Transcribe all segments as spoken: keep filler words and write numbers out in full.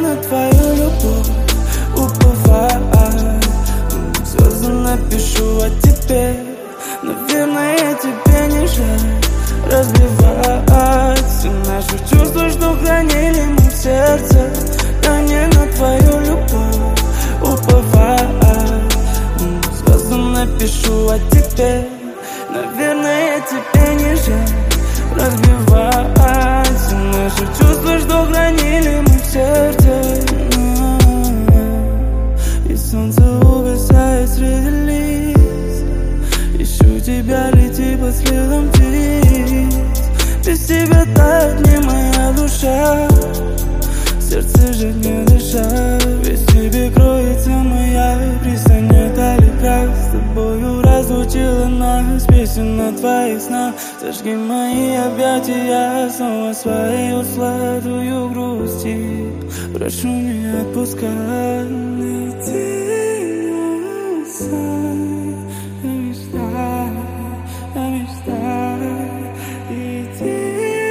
на твою любовь уповать. Звезды напишу о тебе. Наверное, тебе не жаль разбивать все наши чувства, что хранили мы в сердце. Я не на твою любовь уповать. Звезды напишу о тебе. Наверное, тебе не жаль разбивать все наши чувства, что хранили мы в сердце. И солнце угасает среди лист. Ищу тебя, лети по следам птиц. Без тебя тает не моя душа. Сердце же не дышать. Ведь в тебе кроется моя пристань. Далека с тобою разлучила нас. Песен на твоих снах. Зажги мои объятия. Снова своей усладую грусти. Прошу, не отпускай. Лети, я мечтаю, я мечтаю. Иди,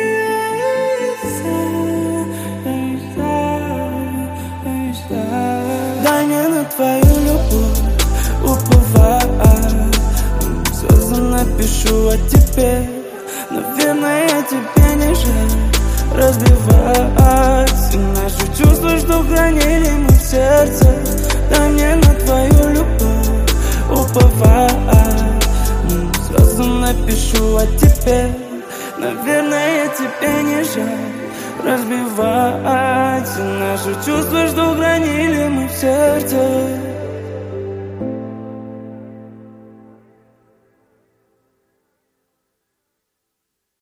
дай мне на твою любовь уповать. Звезды напишу о тебе. Наверное, тебе не жаль разбивать все наши чувства, что хранили мы в сердце. Дай мне на твою любовь уповать. Звезды напишу о тебе. Наверное, тебе не жаль разбивать все наши чувства, что хранили мы в сердце.